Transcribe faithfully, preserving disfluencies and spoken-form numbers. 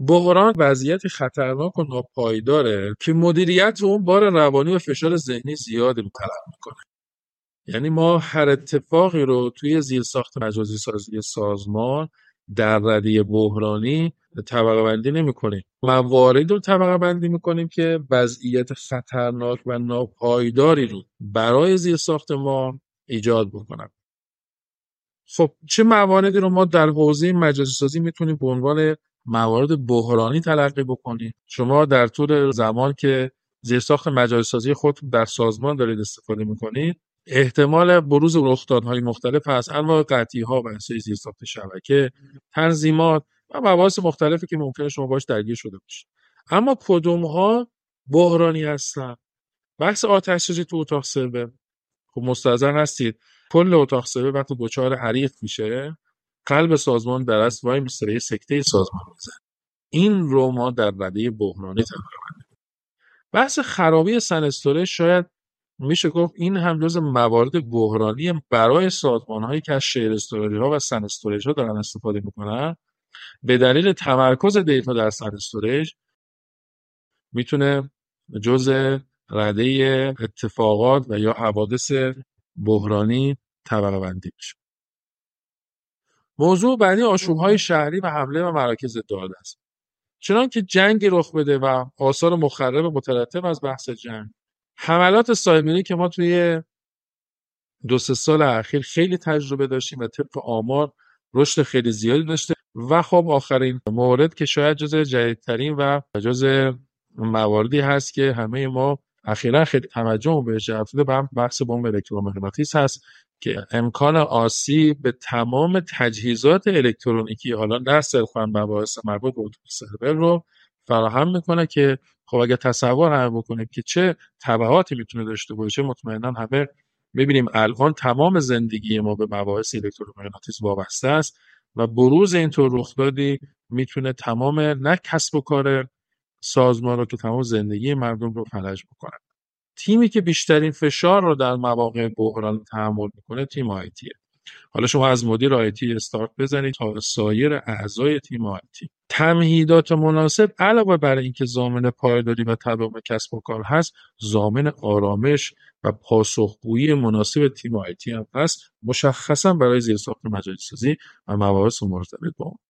بحران وضعیت خطرناک و ناپایداره که مدیریت اون بار روانی و فشار ذهنی زیادی رو طلب میکنه. یعنی ما هر اتفاقی رو توی زیرساخت مجازی سازی سازمان در رده بحرانی طبقه بندی نمی کنیم. موارد رو طبقه بندی می کنیم که وضعیت خطرناک و ناپایداری رو برای زیرساخت ما ایجاد بکنن. خب چه مواردی رو ما در حوزه مجازی سازی میتونیم به عنوان موارد بحرانی تلقی بکنیم؟ شما در طول زمان که زیرساخت مجازی سازی خودتون در سازمان دارید استفاده میکنید، احتمال بروز رخدادهای مختلف هست، انواع قطعی‌ها و انواع زیرساخت شبکه، تنظیمات و مباحث مختلفی که ممکنه شما باش درگیر شده باشید. اما کدومها بحرانی هستن؟ بحث آتش‌سوزی تو اتاق سرور. خب مستحضر هستید کل اتاق سرور وقتی دچار حریق میشه، قلب سازمان در اصل وای میسته، یه سکته سازمان میزنه. این رو ما در رده بحرانی تقریبا. بحث خرابی سن استوریج شاید میشه گفت این هم جز موارد بحرانی برای سازمان هایی که از شیر استوریج ها و سن استوریج ها دارن استفاده میکنن. به دلیل تمرکز دیتا در سن استوریج میتونه جز رده اتفاقات و یا حوادث بحرانی طبقه بندی بشه. موضوع بعدی آشوب‌های شهری و حمله و مراکز داده است. چنان که جنگی رخ بده و آثار مخرب مترتب از بحث جنگ، حملات سایبری که ما توی دو سه سال اخیر خیلی تجربه داشتیم و طبق آمار رشد خیلی زیادی داشته و خب آخرین مورد که شاید جز جدیدترین و جز مواردی هست که همه ما اخیراً خیلی توجه بهش جلب شده، بحث بمب الکترومغناطیس هست که امکان آسیب به تمام تجهیزات الکترونیکی، حالا نه صرفاً مباحث مربوط به اتاق سرور رو فراهم میکنه که خب اگه تصور هم بکنید که چه تبعاتی میتونه داشته باشه، مطمئناً همه میبینیم الان تمام زندگی ما به مباحث الکترومغناطیس وابسته است و بروز اینطور رخدادی میتونه تمام نه کسب و کار سازمان رو که تمام زندگی مردم رو فلج بکنه. تیمی که بیشترین فشار رو در مواقع بحران تحمل میکنه تیم آیتیه. حالا شما از مدیر آیتی استارت بزنید تا سایر اعضای تیم آیتی. تمهیدات مناسب علاوه بر اینکه ضامن پایداری و تداوم کسب و کار هست، ضامن آرامش و پاسخگویی مناسب تیم آیتی هم هست، مشخصا برای زیرساخت مجازی سازی و مباحث مرتبط با اون.